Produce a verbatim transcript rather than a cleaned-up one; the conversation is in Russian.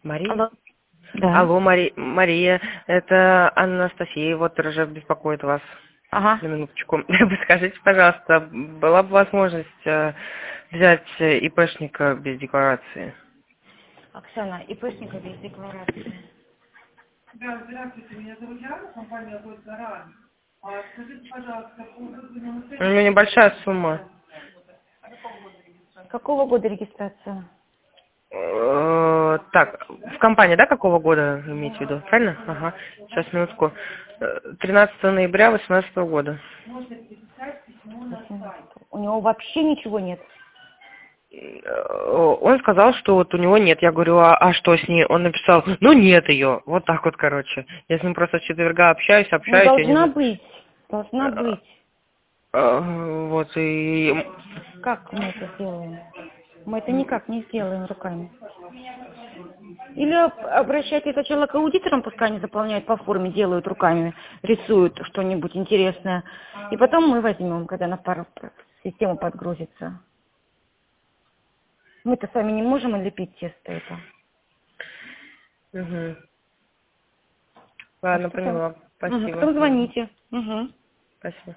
Мария? Алло. Да. Алло, Мари... Мария, это Анастасия, вот Ржев беспокоит вас. Ага. На минуточку. Скажите, пожалуйста, была бы возможность э, взять э, ИПшника без декларации? Оксана, ИПшника без декларации. Да, здравствуйте, меня зовут Яна, компания «Год Гарант». А скажите, пожалуйста, по вызванному У него небольшая сумма. Какого года регистрация? Э, Так, в компании, да, какого года вы имеете в виду? Правильно? Ага. Сейчас, минутку. Э, тринадцатого ноября восемнадцатого года. У него вообще ничего нет. Э, Он сказал, что вот у него нет. Я говорю, а, а что с ней? Он написал, ну нет ее. Вот так вот, короче. Я с ним просто с четверга общаюсь, Ну, общаюсь. Я не должна знаю. быть. Должна Э, быть. э, Вот и... Как мы это сделаем? Мы это никак не сделаем руками. Или об- обращайтесь сначала к аудиторам, пускай они заполняют по форме, делают руками, рисуют что-нибудь интересное. И потом мы возьмем, когда на пару систему подгрузится. Мы-то с вами не можем лепить тесто это. Угу. Так Ладно, что там. поняла. Мгм, Спасибо. потом Мгм. звоните. Угу. Спасибо.